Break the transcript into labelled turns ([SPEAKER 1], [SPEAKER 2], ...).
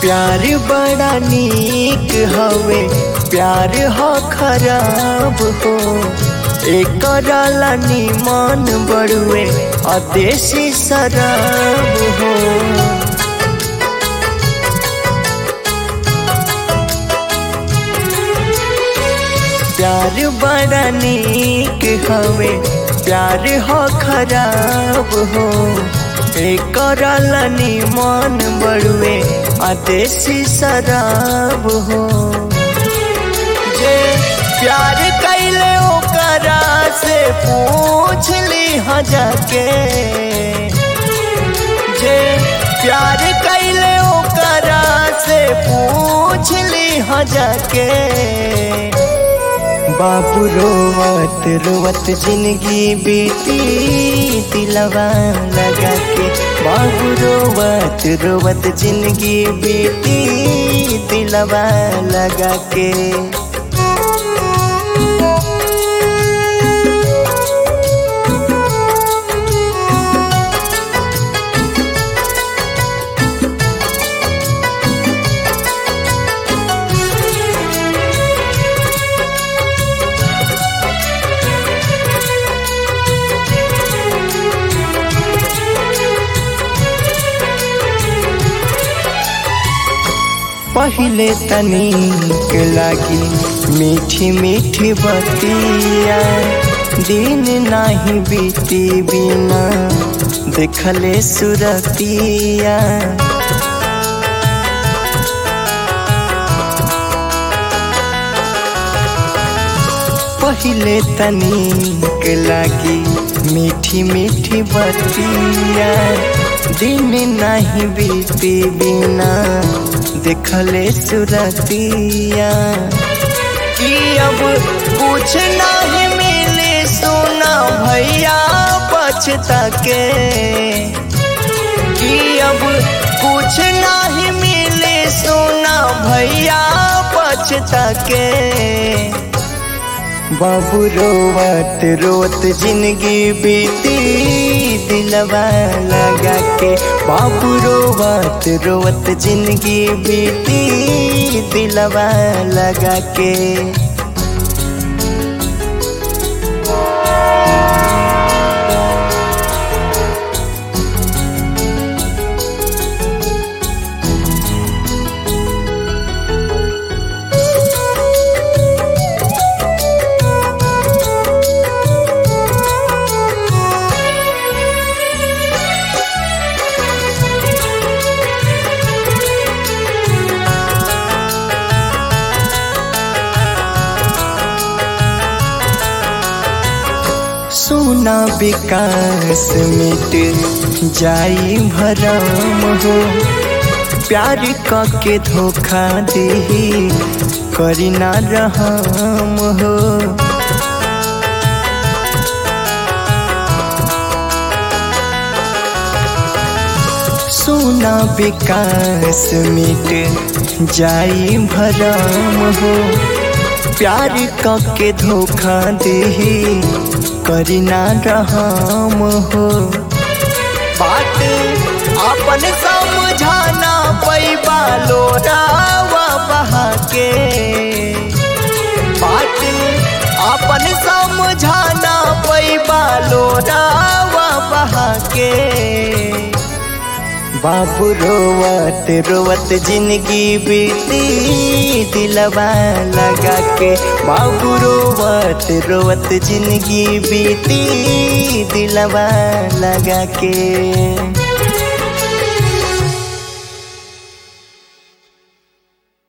[SPEAKER 1] प्यार बड़ा नीक हवे, प्यार हो खराब हो। एकराला निमन बड़ुए अदेशी शराब हो। प्यार बड़ा नीक हवे, प्यार हो खराब हो। एकराला निमन बड़ुए अदेशी शराब हो। जे प्यार कैले ओकरा से पूछ ली हाँ जाके। जे प्यार कैले ओकरा से पूछ ली हाँ जाके। बाबू रोवत रोवत जिंदगी बीती दिलवा लगा के। बाबू रोवत रोवत जिंदगी बीती दिलवा लगा के। पहले तनिक लागी मीठी मीठी बतिया। दिन नाही बीती बिना देखले सुरतिया। पहले तनिक लागी मीठी मीठी बतिया। दिन नाही बीती बिना देखले सुरतिया। कि अब कुछ नहीं मिले सुना भैया पछता के। कि अब कुछ नहीं मिले सुना भैया पछता के। बाबू रोवत रोवत जिंदगी बीती दिलवा लगा के। बाबू रोवत रोवत जिंदगी बीती दिलवा लगा के। सोना विकास मिट जाई भरम हो। प्यार के धोखा देही करी ना रहम हो। सोना विकास मिट जाई भरम हो। प्यार के धोखा देही करी ना रहम हो। बात अपन समझाना पैबा लोरावा बहा के। बात अपन समझाना पैबा लोरावा बहा के। बाबू रोवत रोवत जिंदगी बीती दिलवा लगा के। बाबू रोवत रोवत जिंदगी बीती दिलवा लगा के।